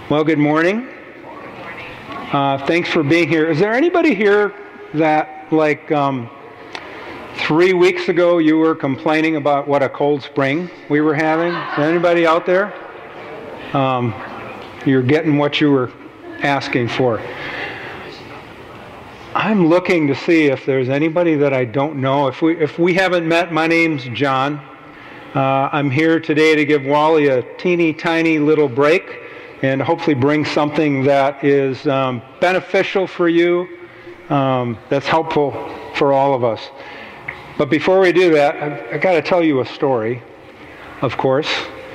Well, good morning. Thanks for being here. Is there anybody here that, 3 weeks ago, you were complaining about what a cold spring we were having? Is there anybody out there? You're getting what you were asking for. I'm looking to see if there's anybody that I don't know. If we haven't met, my name's John. I'm here today to give Wally a teeny tiny little break and hopefully bring something that is beneficial for you, that's helpful for all of us. But before we do that, I've got to tell you a story, of course.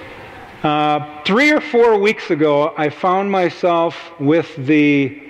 3 or 4 weeks ago, I found myself with the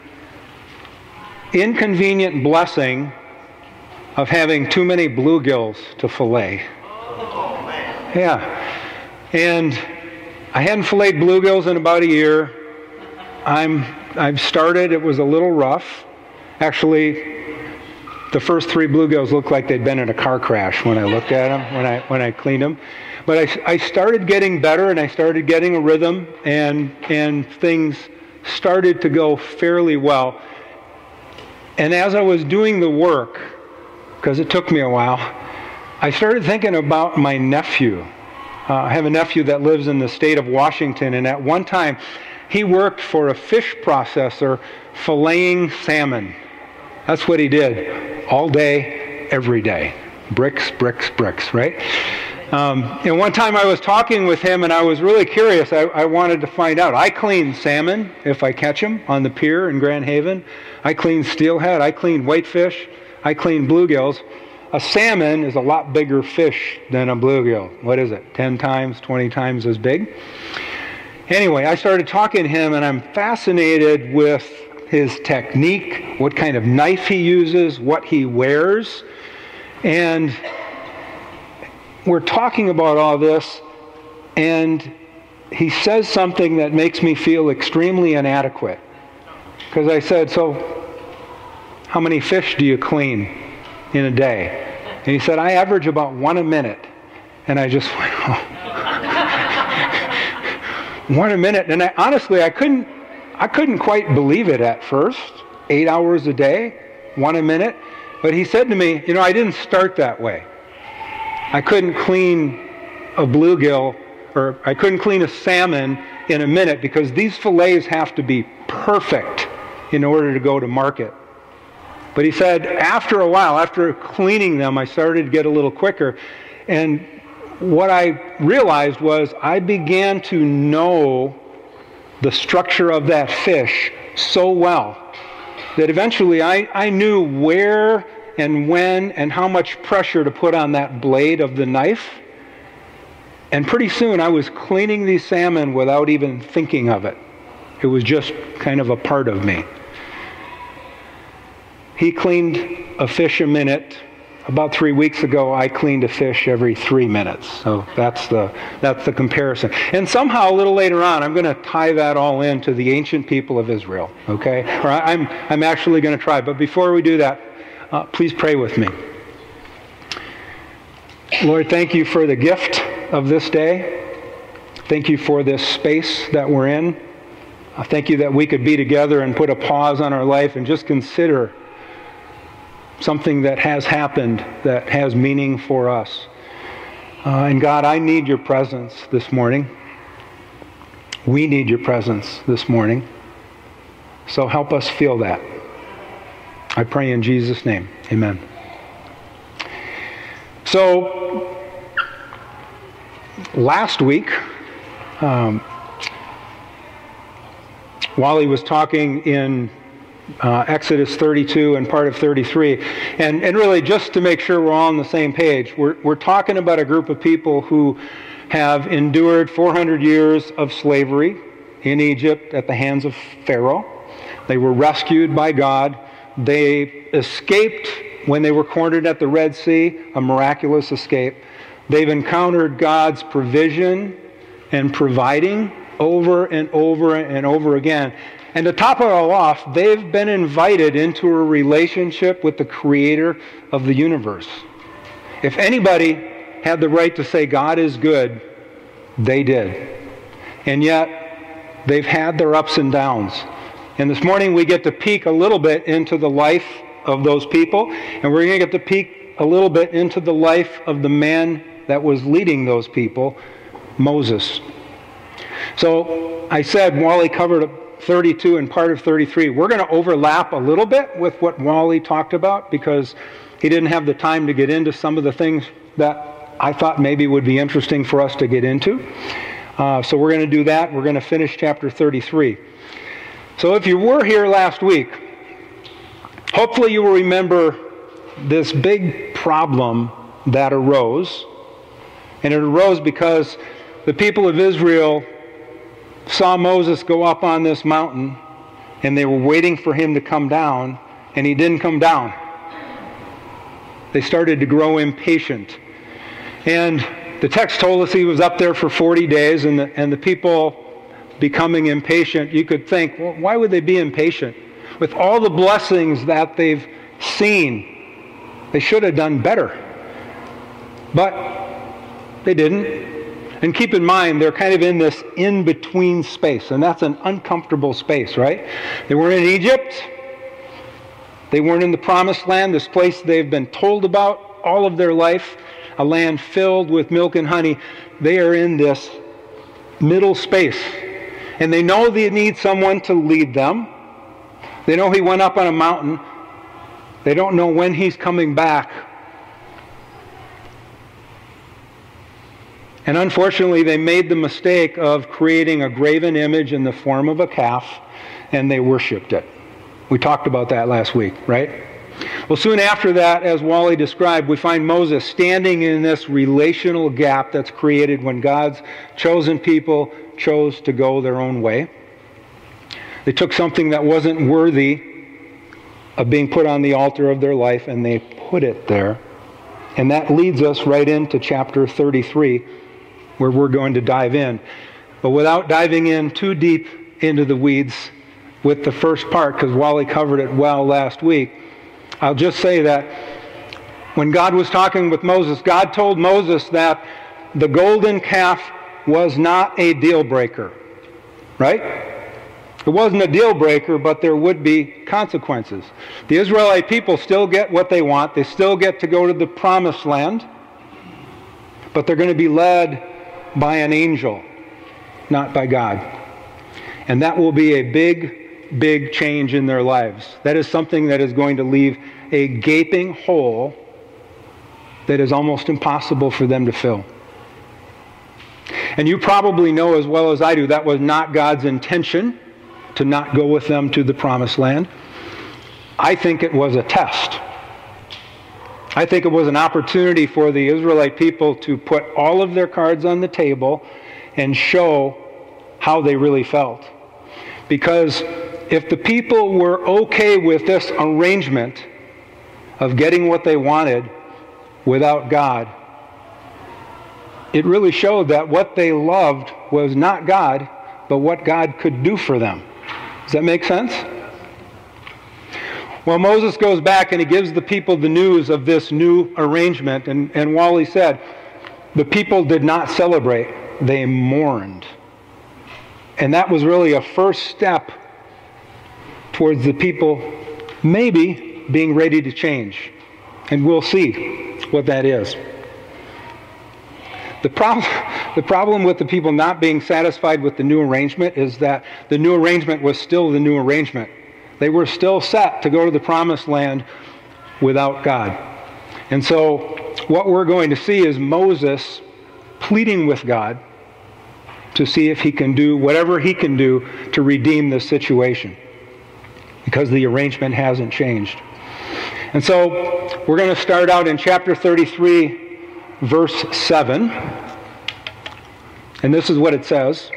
inconvenient blessing of having too many bluegills to fillet. Yeah. And I hadn't filleted bluegills in about a year. I've started. It was a little rough. Actually, the first 3 bluegills looked like they'd been in a car crash when I looked at them, when I cleaned them. But I started getting better, and I started getting a rhythm, and things started to go fairly well. And as I was doing the work, because it took me a while, I started thinking about my nephew. I have a nephew that lives in the state of Washington, and at one time he worked for a fish processor filleting salmon. That's what he did all day, every day. Bricks, bricks, bricks, right? And one time I was talking with him, and I was really curious. I wanted to find out. I clean salmon if I catch them on the pier in Grand Haven. I clean steelhead. I clean whitefish. I clean bluegills. A salmon is a lot bigger fish than a bluegill. What is it? 10 times, 20 times as big? Anyway, I started talking to him, and I'm fascinated with his technique, what kind of knife he uses, what he wears. And we're talking about all this, and he says something that makes me feel extremely inadequate. Because I said, so how many fish do you clean in a day? And he said, I average about 1 a minute. And I just went, oh. 1 a minute. And honestly, I couldn't quite believe it at first. 8 hours a day, 1 a minute. But he said to me, I didn't start that way. I couldn't clean a bluegill, or I couldn't clean a salmon in a minute, because these fillets have to be perfect in order to go to market. But he said, after a while, after cleaning them, I started to get a little quicker. And what I realized was I began to know the structure of that fish so well that eventually I knew where and when and how much pressure to put on that blade of the knife. And pretty soon I was cleaning these salmon without even thinking of it. It was just kind of a part of me. He cleaned a fish a minute. About 3 weeks ago, I cleaned a fish every 3 minutes. So that's the comparison. And somehow, a little later on, I'm going to tie that all into the ancient people of Israel. Okay? Or I'm actually going to try. But before we do that, please pray with me. Lord, thank you for the gift of this day. Thank you for this space that we're in. Thank you that we could be together and put a pause on our life and just consider something that has happened that has meaning for us. And God, I need your presence this morning. We need your presence this morning. So help us feel that. I pray in Jesus' name. Amen. So, last week, Wally was talking in Exodus 32 and part of 33. And really, just to make sure we're all on the same page, we're talking about a group of people who have endured 400 years of slavery in Egypt at the hands of Pharaoh. They were rescued by God. They escaped when they were cornered at the Red Sea, a miraculous escape. They've encountered God's provision and providing over and over and over again. And to top it all off, they've been invited into a relationship with the Creator of the universe. If anybody had the right to say God is good, they did. And yet, they've had their ups and downs. And this morning we get to peek a little bit into the life of those people, and we're going to get to peek a little bit into the life of the man that was leading those people, Moses. So I said Wally covered 32 and part of 33. We're going to overlap a little bit with what Wally talked about because he didn't have the time to get into some of the things that I thought maybe would be interesting for us to get into. So we're going to do that. We're going to finish chapter 33. So if you were here last week, hopefully you will remember this big problem that arose. And it arose because the people of Israel saw Moses go up on this mountain, and they were waiting for him to come down, and he didn't come down. They started to grow impatient. And the text told us he was up there for 40 days, and the people becoming impatient. You could think, well, why would they be impatient? With all the blessings that they've seen, they should have done better. But they didn't. And keep in mind, they're kind of in this in-between space, and that's an uncomfortable space, right? They weren't in Egypt. They weren't in the Promised Land, this place they've been told about all of their life, a land filled with milk and honey. They are in this middle space, and they know they need someone to lead them. They know he went up on a mountain. They don't know when he's coming back. And unfortunately, they made the mistake of creating a graven image in the form of a calf, and they worshipped it. We talked about that last week, right? Well, soon after that, as Wally described, we find Moses standing in this relational gap that's created when God's chosen people chose to go their own way. They took something that wasn't worthy of being put on the altar of their life, and they put it there. And that leads us right into chapter 33, where we're going to dive in. But without diving in too deep into the weeds with the first part, because Wally covered it well last week, I'll just say that when God was talking with Moses, God told Moses that the golden calf was not a deal breaker, right? It wasn't a deal breaker, but there would be consequences. The Israelite people still get what they want. They still get to go to the Promised Land, but they're going to be led by an angel, not by God. And that will be a big, big change in their lives. That is something that is going to leave a gaping hole that is almost impossible for them to fill. And you probably know as well as I do that was not God's intention to not go with them to the Promised Land. I think it was a test. I think it was an opportunity for the Israelite people to put all of their cards on the table and show how they really felt. Because if the people were okay with this arrangement of getting what they wanted without God, it really showed that what they loved was not God, but what God could do for them. Does that make sense? Well, Moses goes back and he gives the people the news of this new arrangement. And Wally said, the people did not celebrate, they mourned. And that was really a first step towards the people maybe being ready to change. And we'll see what that is. The problem with the people not being satisfied with the new arrangement is that the new arrangement was still the new arrangement. They were still set to go to the Promised Land without God. And so what we're going to see is Moses pleading with God to see if he can do whatever he can do to redeem this situation, because the arrangement hasn't changed. And so we're going to start out in chapter 33, verse 7. And this is what it says.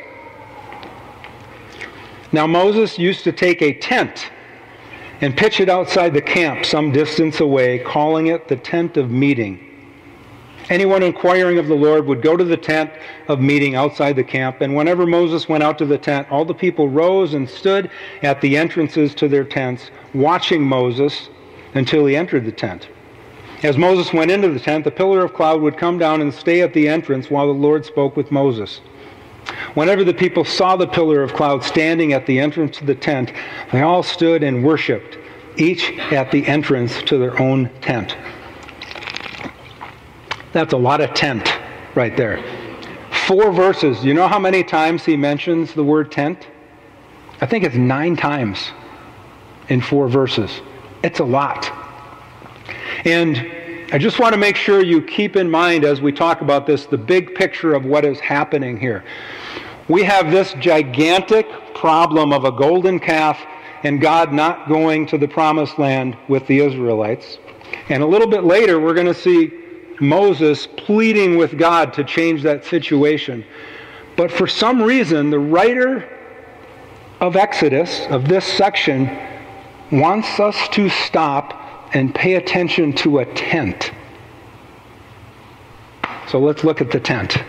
Now Moses used to take a tent and pitch it outside the camp some distance away, calling it the tent of meeting. Anyone inquiring of the Lord would go to the tent of meeting outside the camp, and whenever Moses went out to the tent, all the people rose and stood at the entrances to their tents, watching Moses until he entered the tent. As Moses went into the tent, the pillar of cloud would come down and stay at the entrance while the Lord spoke with Moses. Whenever the people saw the pillar of cloud standing at the entrance of the tent, they all stood and worshiped, each at the entrance to their own tent. That's a lot of tent right there. 4 verses. You know how many times he mentions the word tent? I think it's 9 times in 4 verses. It's a lot. And I just want to make sure you keep in mind as we talk about this, the big picture of what is happening here. We have this gigantic problem of a golden calf and God not going to the promised land with the Israelites. And a little bit later, we're going to see Moses pleading with God to change that situation. But for some reason, the writer of Exodus, of this section, wants us to stop and pay attention to a tent. So let's look at the tent.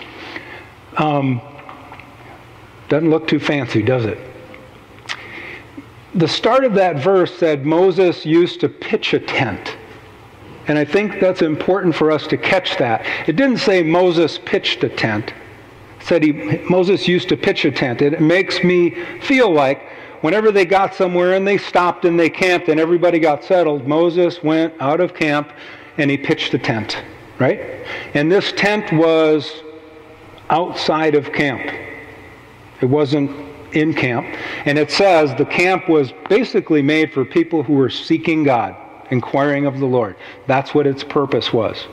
Doesn't look too fancy, does it? The start of that verse said Moses used to pitch a tent. And I think that's important for us to catch that. It didn't say Moses pitched a tent. It said Moses used to pitch a tent. It makes me feel like whenever they got somewhere and they stopped and they camped and everybody got settled, Moses went out of camp and he pitched a tent, right? And this tent was outside of camp. It wasn't in camp. And it says the camp was basically made for people who were seeking God, inquiring of the Lord. That's what its purpose was.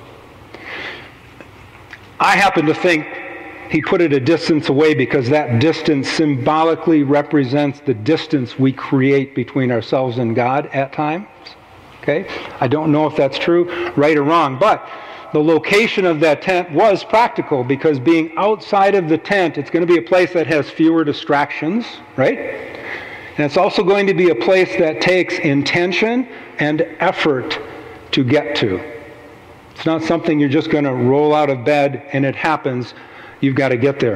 I happen to think he put it a distance away because that distance symbolically represents the distance we create between ourselves and God at times. Okay? I don't know if that's true, right or wrong, but the location of that tent was practical because being outside of the tent, it's going to be a place that has fewer distractions, right? And it's also going to be a place that takes intention and effort to get to. It's not something you're just going to roll out of bed and it happens. You've got to get there.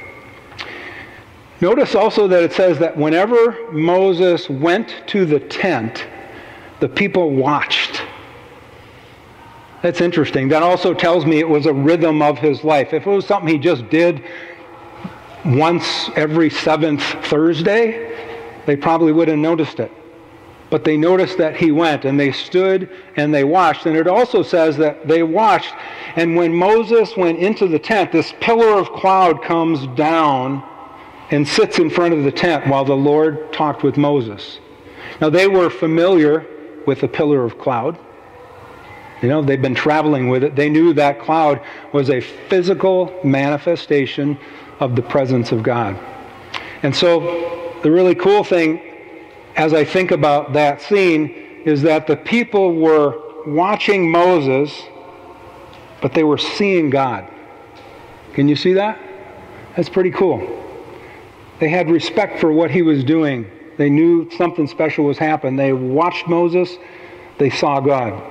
Notice also that it says that whenever Moses went to the tent, the people watched. That's interesting. That also tells me it was a rhythm of his life. If it was something he just did once every 7th Thursday, they probably would have noticed it. But they noticed that he went, and they stood and they watched. And it also says that they watched, and when Moses went into the tent, this pillar of cloud comes down and sits in front of the tent while the Lord talked with Moses. Now, they were familiar with the pillar of cloud. You know, they'd been traveling with it. They knew that cloud was a physical manifestation of the presence of God. And so the really cool thing, as I think about that scene, is that the people were watching Moses, but they were seeing God. Can you see that? That's pretty cool. They had respect for what he was doing. They knew something special was happening. They watched Moses. They saw God.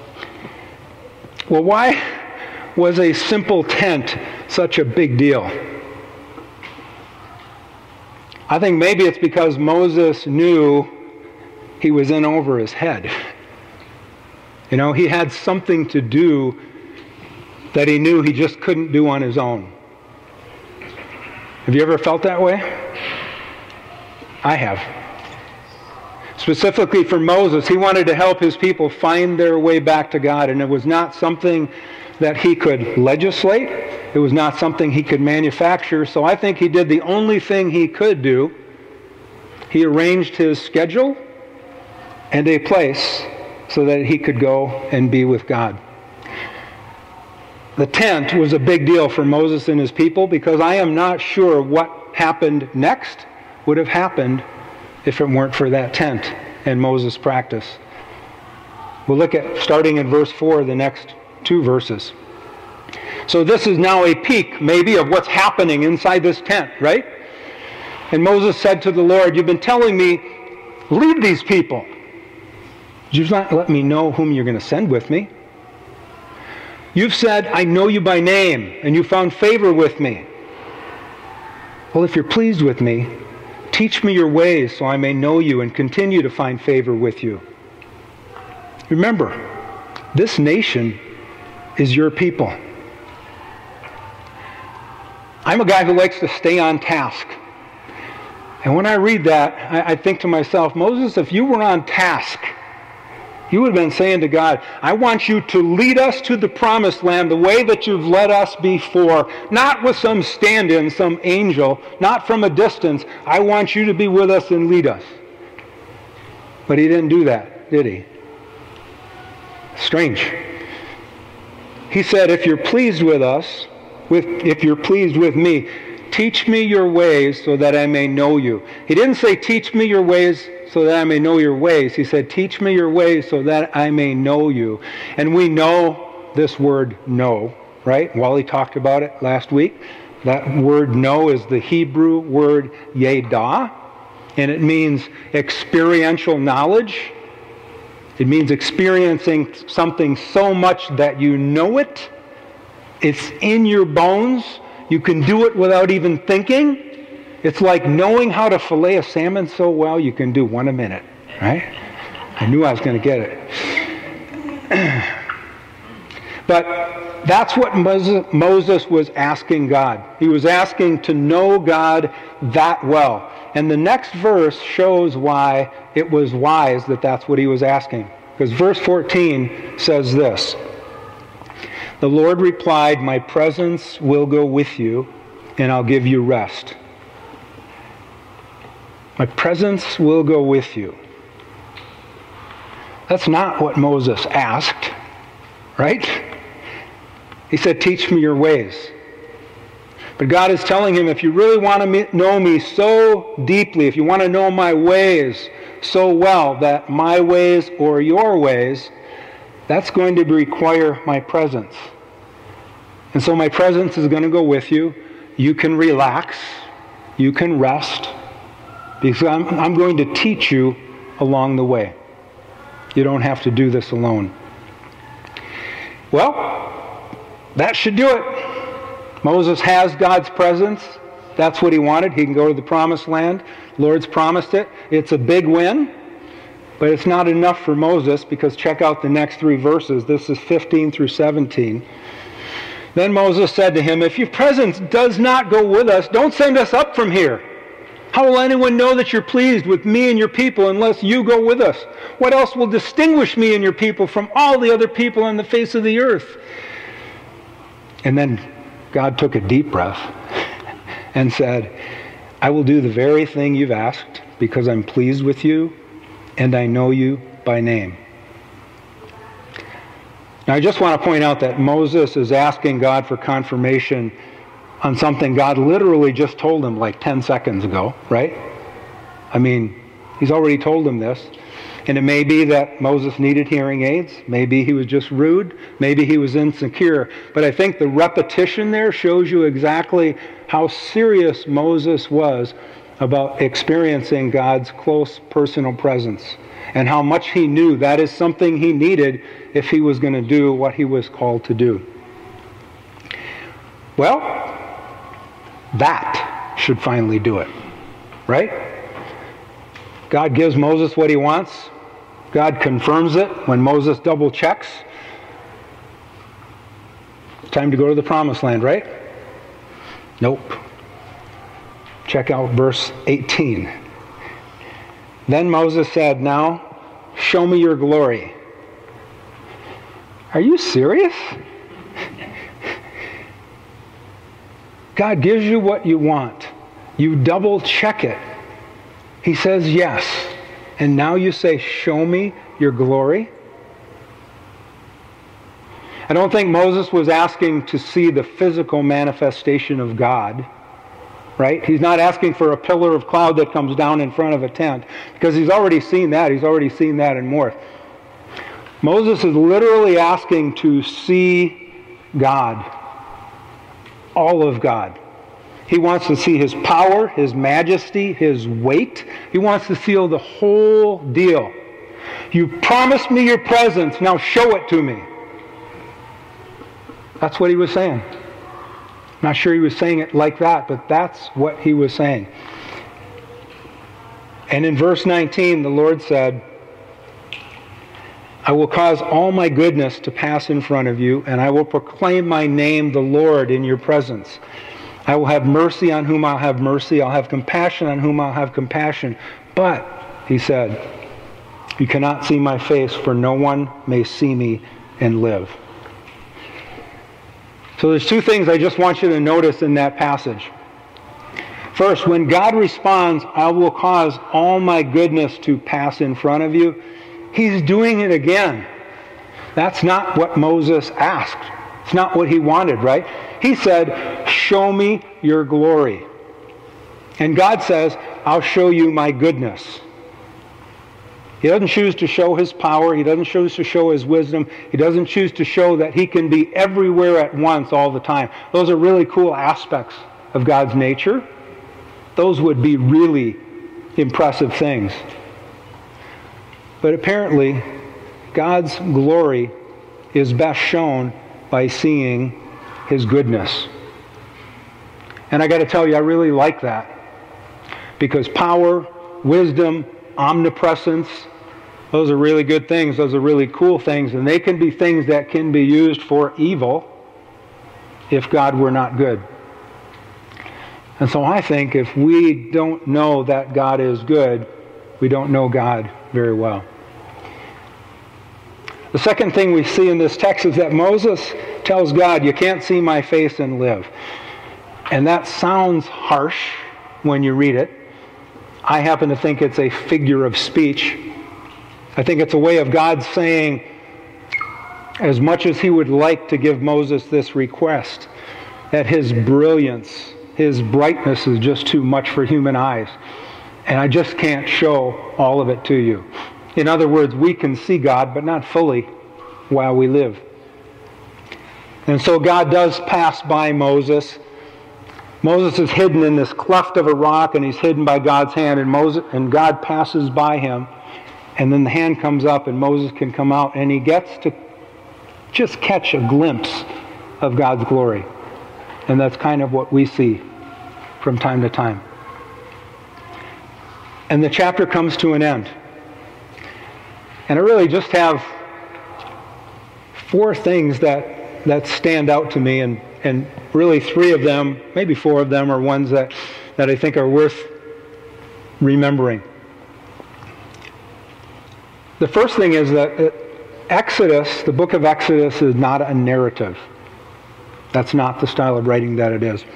Well, why was a simple tent such a big deal? I think maybe it's because Moses knew he was in over his head. You know, he had something to do that he knew he just couldn't do on his own. Have you ever felt that way? I have. Specifically for Moses, he wanted to help his people find their way back to God, and it was not something that he could legislate. It was not something he could manufacture, so I think he did the only thing he could do. He arranged his schedule and a place so that he could go and be with God. The tent was a big deal for Moses and his people because I am not sure what happened next would have happened if it weren't for that tent and Moses' practice. We'll look at, starting in verse 4, the next 2 verses. So this is now a peek, maybe, of what's happening inside this tent, right? And Moses said to the Lord, "You've been telling me, leave these people. You've not let me know whom you're going to send with me. You've said, I know you by name, and you found favor with me. Well, if you're pleased with me, teach me your ways so I may know you and continue to find favor with you. Remember, this nation is your people." I'm a guy who likes to stay on task. And when I read that, I think to myself, Moses, if you were on task, you would have been saying to God, I want you to lead us to the promised land the way that you've led us before, not with some stand-in, some angel, not from a distance. I want you to be with us and lead us. But he didn't do that, did he? Strange. He said, if you're pleased with us, if you're pleased with me, teach me your ways so that I may know you. He didn't say, teach me your ways so that I may know your ways. He said, teach me your ways so that I may know you. And we know this word know, right? Wally talked about it last week. That word know is the Hebrew word yedah, and it means experiential knowledge. It means experiencing something so much that you know it. It's in your bones. You can do it without even thinking. It's like knowing how to fillet a salmon so well you can do one a minute, right? I knew I was going to get it. But that's what Moses was asking God. He was asking to know God that well. And the next verse shows why it was wise that that's what he was asking. Because verse 14 says this, the Lord replied, my presence will go with you, and I'll give you rest. My presence will go with you. That's not what Moses asked, right? He said, teach me your ways. But God is telling him, if you really want to know me so deeply, if you want to know my ways so well, that my ways or your ways, that's going to require my presence. And so my presence is going to go with you. You can relax. You can rest. Because I'm going to teach you along the way. You don't have to do this alone. Well, that should do it. Moses has God's presence. That's what he wanted. He can go to the promised land. The Lord's promised it. It's a big win. But it's not enough for Moses, because check out the next 3 verses. This is 15 through 17. Then Moses said to him, if your presence does not go with us, don't send us up from here. How will anyone know that you're pleased with me and your people unless you go with us? What else will distinguish me and your people from all the other people on the face of the earth? And then God took a deep breath and said, I will do the very thing you've asked because I'm pleased with you and I know you by name. Now I just want to point out that Moses is asking God for confirmation on something God literally just told him like 10 seconds ago, right? I mean, he's already told him this. And it may be that Moses needed hearing aids. Maybe he was just rude. Maybe he was insecure. But I think the repetition there shows you exactly how serious Moses was about experiencing God's close personal presence and how much he knew that is something he needed if he was going to do what he was called to do. Well, that should finally do it, right? God gives Moses what he wants. God confirms it when Moses double checks. It's time to go to the promised land, right? Nope. Check out verse 18. Then Moses said, now show me your glory. Are you serious? God gives you what you want. You double check it. He says yes. And now you say, show me your glory. I don't think Moses was asking to see the physical manifestation of God. Right? He's not asking for a pillar of cloud that comes down in front of a tent. Because he's already seen that. He's already seen that and more. Moses is literally asking to see God. All of God. He wants to see his power, his majesty, his weight. He wants to feel the whole deal. You promised me your presence, now show it to me. That's what he was saying. I'm not sure he was saying it like that, but that's what he was saying. And in verse 19, the Lord said, I will cause all my goodness to pass in front of you, and I will proclaim my name, the Lord, in your presence. I will have mercy on whom I'll have mercy. I'll have compassion on whom I'll have compassion. But, he said, you cannot see my face, for no one may see me and live. So there's two things I just want you to notice in that passage. First, when God responds, I will cause all my goodness to pass in front of you, he's doing it again. That's not what Moses asked. It's not what he wanted, right? He said, show me your glory. And God says, I'll show you my goodness. He doesn't choose to show his power. He doesn't choose to show his wisdom. He doesn't choose to show that he can be everywhere at once all the time. Those are really cool aspects of God's nature. Those would be really impressive things. But apparently, God's glory is best shown by seeing his goodness. And I got to tell you, I really like that. Because power, wisdom, omnipresence, those are really good things. Those are really cool things. And they can be things that can be used for evil if God were not good. And so I think if we don't know that God is good, we don't know God very well. The second thing we see in this text is that Moses tells God, you can't see my face and live. And that sounds harsh when you read it. I happen to think it's a figure of speech. I think it's a way of God saying, as much as he would like to give Moses this request, that his brilliance, his brightness is just too much for human eyes. And I just can't show all of it to you. In other words, we can see God, but not fully while we live. And so God does pass by Moses. Moses is hidden in this cleft of a rock, and he's hidden by God's hand, and God passes by him. And then the hand comes up, and Moses can come out, and he gets to just catch a glimpse of God's glory. And that's kind of what we see from time to time. And the chapter comes to an end. And I really just have 4 things that stand out to me, and really 3 of them, maybe 4 of them, are ones that I think are worth remembering. The first thing is that Exodus, the book of Exodus, is not a narrative. That's not the style of writing that it is.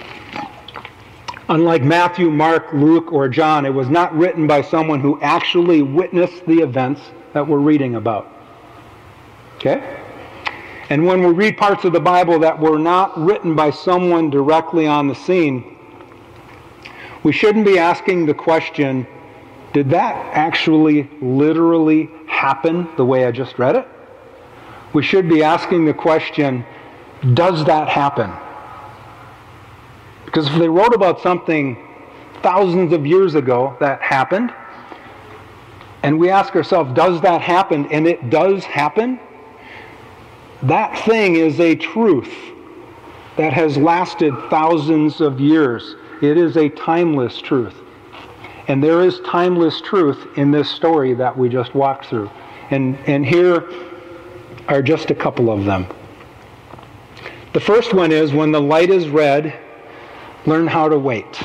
Unlike Matthew, Mark, Luke, or John, it was not written by someone who actually witnessed the events that we're reading about. Okay? And when we read parts of the Bible that were not written by someone directly on the scene, we shouldn't be asking the question, did that actually literally happen the way I just read it? We should be asking the question, does that happen? Because if they wrote about something thousands of years ago that happened, and we ask ourselves, does that happen? And it does happen. That thing is a truth that has lasted thousands of years. It is a timeless truth. And there is timeless truth in this story that we just walked through. And here are just a couple of them. The first one is, when the light is red, learn how to wait.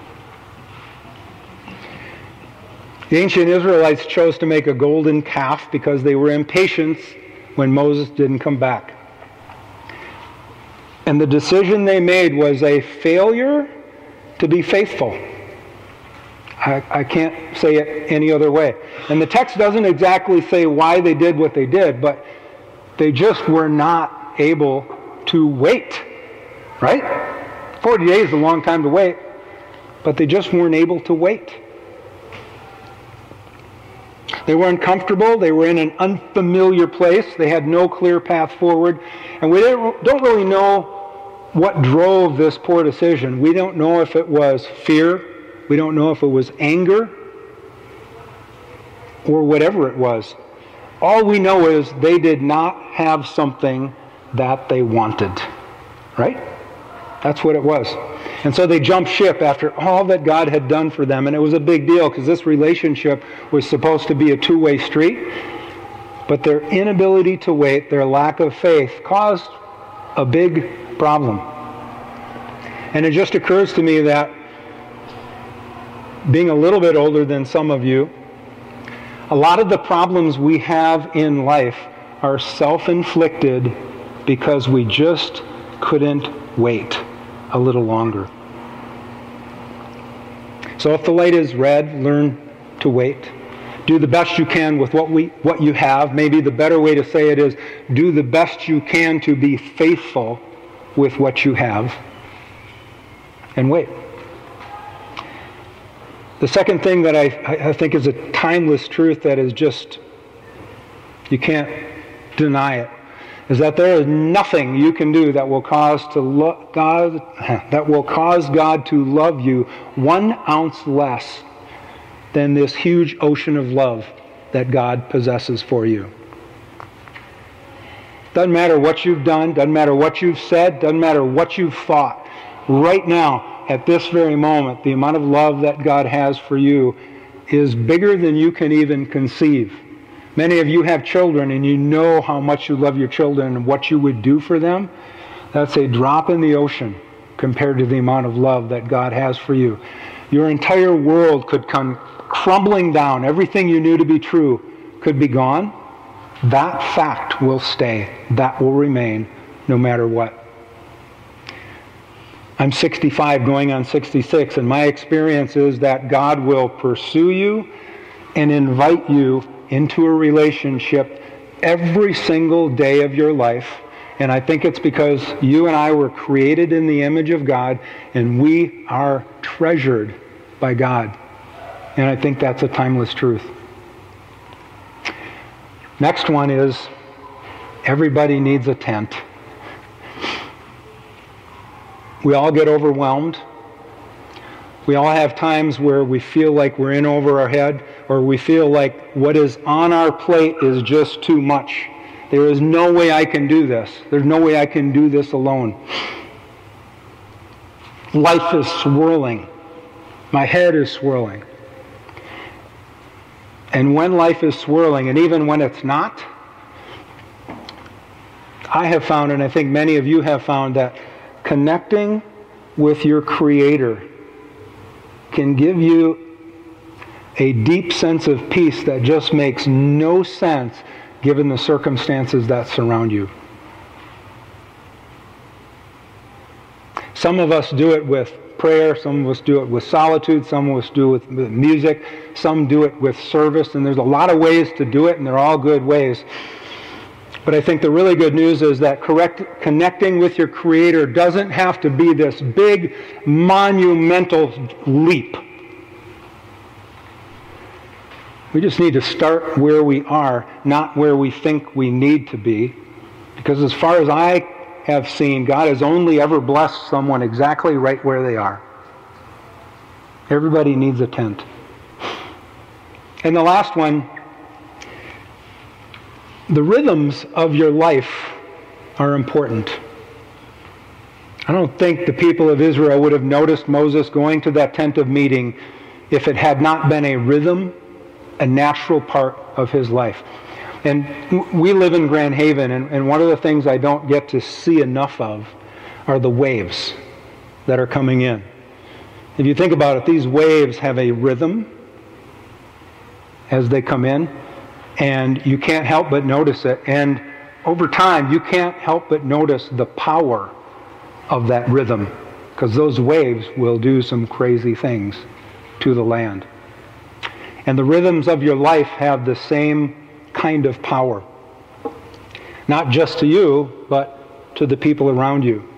The ancient Israelites chose to make a golden calf because they were impatient when Moses didn't come back. And the decision they made was a failure to be faithful. I can't say it any other way. And the text doesn't exactly say why they did what they did, but they just were not able to wait. Right? 40 days is a long time to wait, but they just weren't able to wait. They were uncomfortable. They were in an unfamiliar place. They had no clear path forward. And we don't really know what drove this poor decision. We don't know if it was fear. We don't know if it was anger or whatever it was. All we know is they did not have something that they wanted. Right? That's what it was. And so they jumped ship after all that God had done for them. And it was a big deal because this relationship was supposed to be a two-way street. But their inability to wait, their lack of faith, caused a big problem. And it just occurs to me that being a little bit older than some of you, a lot of the problems we have in life are self-inflicted because we just couldn't wait a little longer. So if the light is red, learn to wait. Do the best you can with what you have. Maybe the better way to say it is, do the best you can to be faithful with what you have. And wait. The second thing that I think is a timeless truth that is just, you can't deny it, is that there is nothing you can do that will cause God to love you 1 ounce less than this huge ocean of love that God possesses for you. Doesn't matter what you've done, doesn't matter what you've said, doesn't matter what you've thought. Right now, at this very moment, the amount of love that God has for you is bigger than you can even conceive. Many of you have children, and you know how much you love your children and what you would do for them. That's a drop in the ocean compared to the amount of love that God has for you. Your entire world could come crumbling down. Everything you knew to be true could be gone. That fact will stay. That will remain no matter what. I'm 65 going on 66, and my experience is that God will pursue you and invite you into a relationship every single day of your life. And I think it's because you and I were created in the image of God, and we are treasured by God. And I think that's a timeless truth. Next one is, everybody needs a tent. We all get overwhelmed. We all have times where we feel like we're in over our head, or we feel like what is on our plate is just too much. There is no way I can do this. There's no way I can do this alone. Life is swirling. My head is swirling. And when life is swirling, and even when it's not, I have found, and I think many of you have found, that connecting with your Creator can give you a deep sense of peace that just makes no sense given the circumstances that surround you. Some of us do it with prayer, some of us do it with solitude, some of us do it with music, some do it with service, and there's a lot of ways to do it, and they're all good ways. But I think the really good news is that connecting with your Creator doesn't have to be this big, monumental leap. We just need to start where we are, not where we think we need to be. Because as far as I have seen, God has only ever blessed someone exactly right where they are. Everybody needs a tent. And the last one, the rhythms of your life are important. I don't think the people of Israel would have noticed Moses going to that tent of meeting if it had not been a rhythm, a natural part of his life. And we live in Grand Haven, and one of the things I don't get to see enough of are the waves that are coming in. If you think about it, these waves have a rhythm as they come in, and you can't help but notice it. And over time, you can't help but notice the power of that rhythm, because those waves will do some crazy things to the land. And the rhythms of your life have the same kind of power. Not just to you, but to the people around you.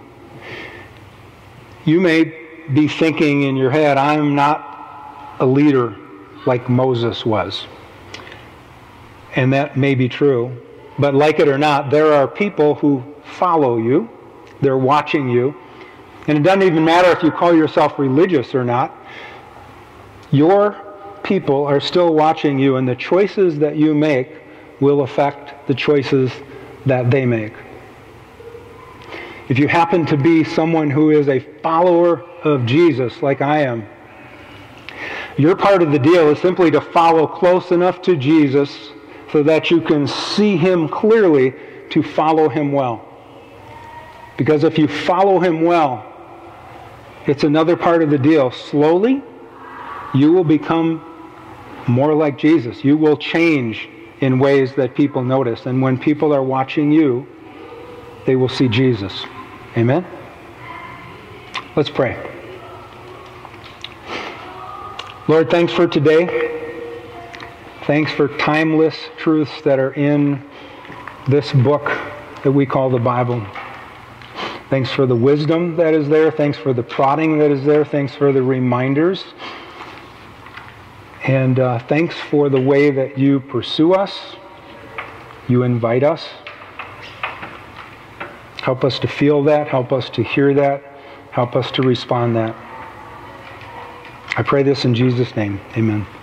You may be thinking in your head, I'm not a leader like Moses was. And that may be true. But like it or not, there are people who follow you. They're watching you. And it doesn't even matter if you call yourself religious or not. Your people are still watching you, and the choices that you make will affect the choices that they make. If you happen to be someone who is a follower of Jesus, like I am, your part of the deal is simply to follow close enough to Jesus so that you can see Him clearly to follow Him well. Because if you follow Him well, it's another part of the deal. Slowly, you will become more like Jesus. You will change in ways that people notice. And when people are watching you, they will see Jesus. Amen? Let's pray. Lord, thanks for today. Thanks for timeless truths that are in this book that we call the Bible. Thanks for the wisdom that is there. Thanks for the prodding that is there. Thanks for the reminders. And thanks for the way that you pursue us. You invite us. Help us to feel that. Help us to hear that. Help us to respond that. I pray this in Jesus' name. Amen.